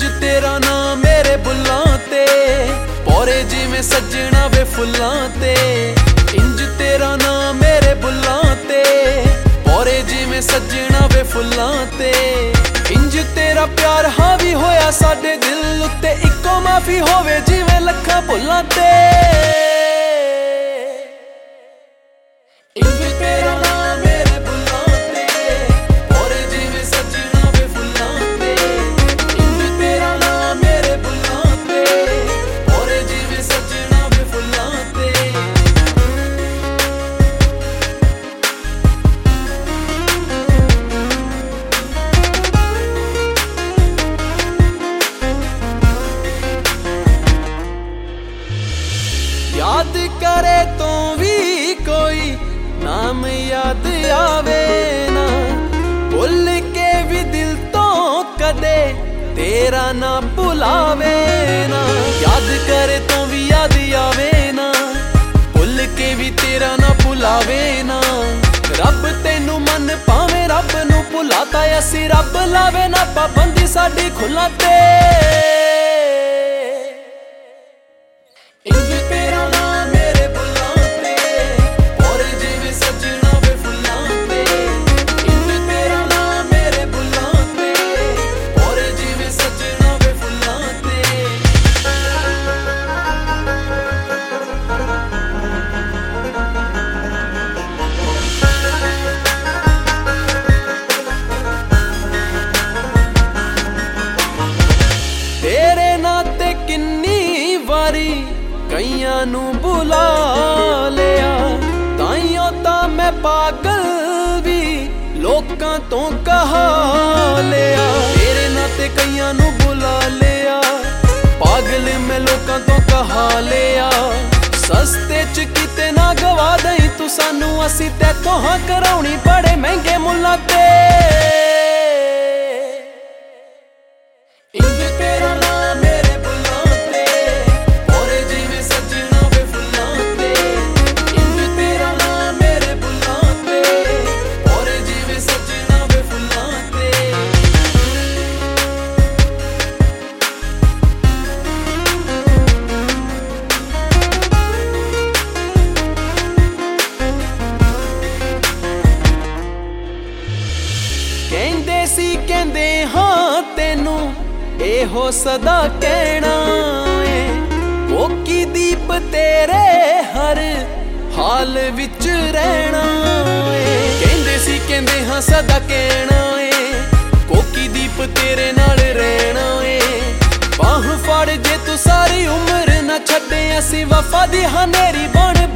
तेरा नाम मेरे बुल्लां ते पौरे जिवें सजना वे फुल्लां ते। इंज तेरा नाम मेरे बुल्लां ते पौरे जिवें सजना वे फुल्लां ते। इंज तेरा प्यार हावी होया साडे दिल उत्ते इक्को माफी होवे जिवें लखां भुल्लां ते। इंज तेरा नाम मेरे बुल्लां ते पौरे जिवें सजना वे फुल्लां ते। इंज तेरा नाम मेरे बुल्लां ते पौरे जिवें सजना वे फुल्लां ते। याद करे तो भी कोई नाम याद आवे ना, भुल के भी दिल तो कदे तेरा ना भुलावे ना। याद करे तो भी याद आवे ना, भुल के भी तेरा ना भुलावे ना। रब तेनू मन पावे रब नू भुलाता असी रब लावे ना पाबंदी साडी खुल्लां ते। इंज तेरा नाम मेरे बुल्लां ते पौरे जिवें सजना वे फुल्लां ते। इंज तेरा नाम मेरे बुल्लां ते पौरे जिवें सजना वे फुल्लां ते। तेरे नाते किन्नी वारी कईयां नू बुला लिया, ताइयों तां मैं पागल भी लोकां तो कहा लिया। तेरे नाते कईयां नू बुला लिया, पागल मैं लोकां तो कहा लिया। सस्ते च किते ना गवा दई तू सानू असी तैथों हां कराउणी बड़े महंगे मुल्लां ते। इंज तेरा नाम मेरे बुल्लां ते पौरे जिवें सजना वे फुल्लां ते। इंज तेरा नाम मेरे बुल्लां ते पौरे जिवें सजना वे फुल्लां ते। कहंदे सी कहंदे हां तेनू एहो सदा कहना है, कोकी दीप तेरे हर हाल विच रहना है। कहंदे सी कहंदे हां सदा कहना है, कोकी दीप तेरे नाल रहना है। बाह फड़ जे तू सारी उम्र ना छड्डे असी वफा दी हनेरी बन